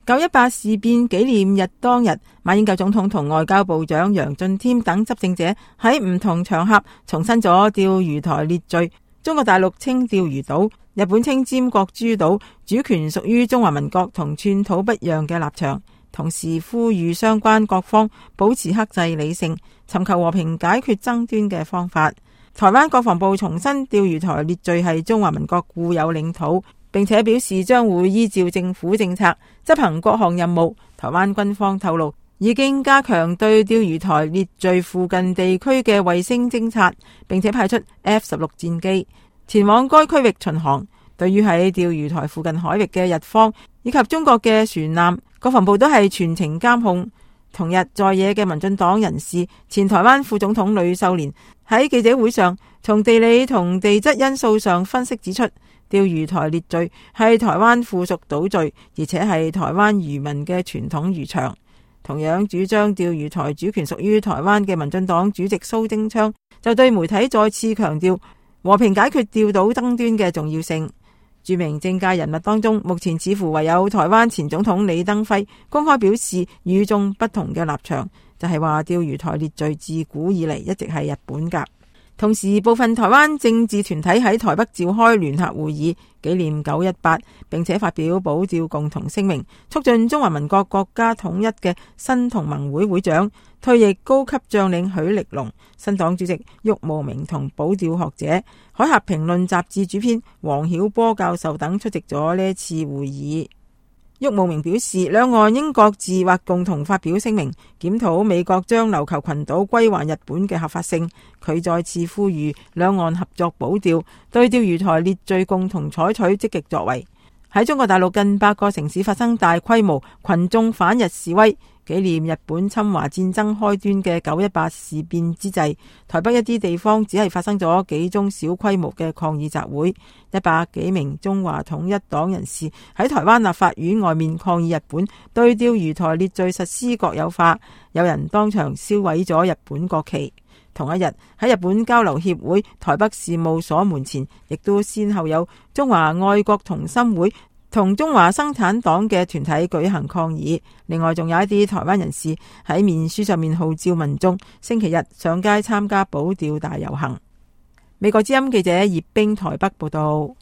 9·18事變紀念日當日，馬英九總統同外交部長楊俊添等執政者喺唔同場合重申咗釣魚台列嶼，中國大陸稱釣魚島，日本稱尖閣諸島，主權屬於中華民國同寸土不讓嘅立場，同時呼籲相關各方保持克制理性，尋求和平解決爭端嘅方法。台灣國防部重申釣魚台列嶼係中華民國固有領土，並且表示將會依照政府政策執行各項任務。台灣軍方透露，已經加強對釣魚台列嶼附近地區嘅衛星偵察，並且派出 F-16戰機前往該區域巡航。對於喺釣魚台附近海域嘅日方以及中國嘅船艦，國防部都係全程監控。同日在野嘅民進黨人士前台灣副總統呂秀蓮喺記者會上，從地理同地質因素上分析指出，釣魚台列嶼係台灣附屬島嶼，而且係台灣漁民嘅傳統漁場。同樣主張釣魚台主權屬於台灣嘅民進黨主席蘇貞昌就對媒體再次強調和平解決釣島爭端嘅重要性。著名政界人物當中，目前似乎唯有台灣前總統李登輝公開表示與眾不同嘅立場，就係話釣魚台列嶼自古以嚟一直係日本㗎。同時，部分台灣政治團體喺台北召開聯合會議紀念9·18，並且發表保釣共同聲明，促進中華民國國家統一嘅新同盟會會長、退役高級將領許力龍、新黨主席郁慕明同保釣學者、海峽評論雜誌主編黃曉波教授等出席咗呢次會議。郁慕明表示，兩岸應各自或共同發表聲明，檢討美國將琉球群島歸還日本嘅合法性。佢再次呼籲兩岸合作保釣，對釣魚台列嶼共同採取積極作為。喺中國大陸近100個城市發生大規模群眾反日示威，紀念日本侵華戰爭開端嘅9·18事變之際，台北一啲地方只係發生咗幾宗小規模嘅抗議集會，100幾名中華統一黨人士喺台灣立法院外面抗議日本對釣魚台列嶼實施國有化，有人當場燒毀咗日本國旗。同一日喺日本交流協會台北事務所門前，亦都先後有中華愛國同心會同中華生產黨嘅團體舉行抗議。另外仲有一啲台灣人士喺面書上面號召民眾星期日上街參加保釣大遊行。美國之音記者葉冰台北報道。